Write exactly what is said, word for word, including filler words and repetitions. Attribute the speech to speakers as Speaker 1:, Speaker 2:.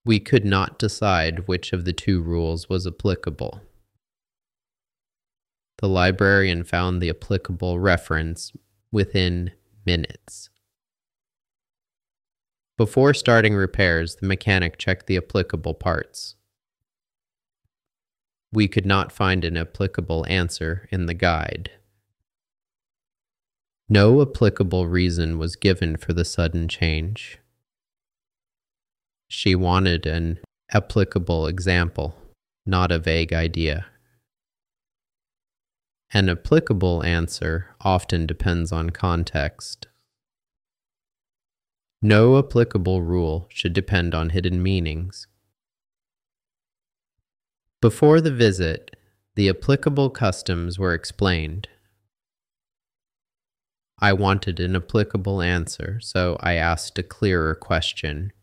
Speaker 1: We could not decide which of the two rules was applicable. The librarian found the applicable reference within minutes. Before starting repairs, the mechanic checked the applicable parts. We could not find an applicable answer in the guide. No applicable reason was given for the sudden change. She wanted an applicable example, not a vague idea. An applicable answer often depends on context. No applicable rule should depend on hidden meanings. Before the visit, the applicable customs were explained. I wanted an applicable answer, so I asked a clearer question.